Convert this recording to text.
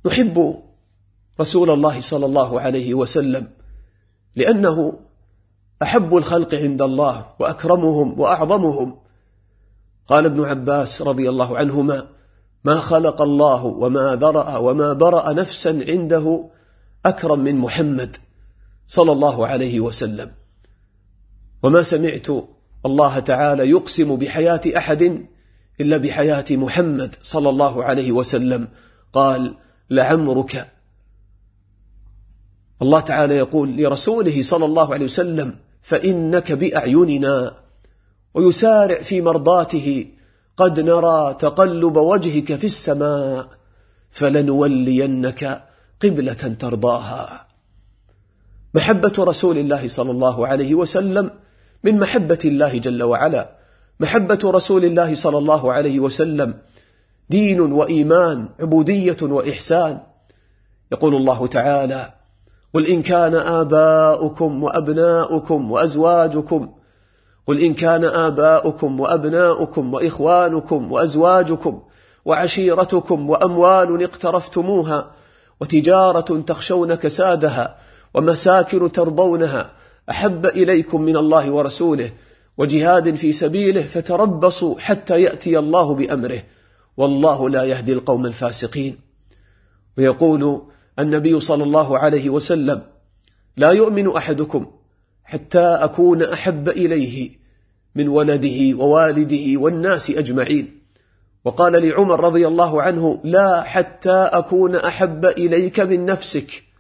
نحب رسول الله صلى الله عليه وسلم لأنه أحب الخلق عند الله وأكرمهم وأعظمهم. قال ابن عباس رضي الله عنهما: ما خلق الله وما ذرأ وما برأ نفسا عنده أكرم من محمد صلى الله عليه وسلم. وما سمعت الله تعالى يقسم بحياة أحد إلا بحياة محمد صلى الله عليه وسلم. قال: لعمرك. الله تعالى يقول لرسوله صلى الله عليه وسلم: فإنك بأعيننا، ويسارع في مرضاته: قد نرى تقلب وجهك في السماء فلنولينك قبلة ترضاها. محبة رسول الله صلى الله عليه وسلم من محبة الله جل وعلا. محبة رسول الله صلى الله عليه وسلم دين وإيمان، عبودية وإحسان. يقول الله تعالى: قل إن كان آباؤكم وأبناؤكم وأزواجكم قل إن كان آباؤكم وأبناؤكم وإخوانكم وأزواجكم وعشيرتكم وأموال اقترفتموها وتجارة تخشون كسادها ومساكن ترضونها أحب إليكم من الله ورسوله وجهاد في سبيله فتربصوا حتى يأتي الله بأمره والله لا يهدي القوم الفاسقين. ويقول النبي صلى الله عليه وسلم: لا يؤمن أحدكم حتى أكون أحب إليه من ولده ووالده والناس أجمعين. وقال لعمر رضي الله عنه: لا حتى أكون أحب إليك من نفسك.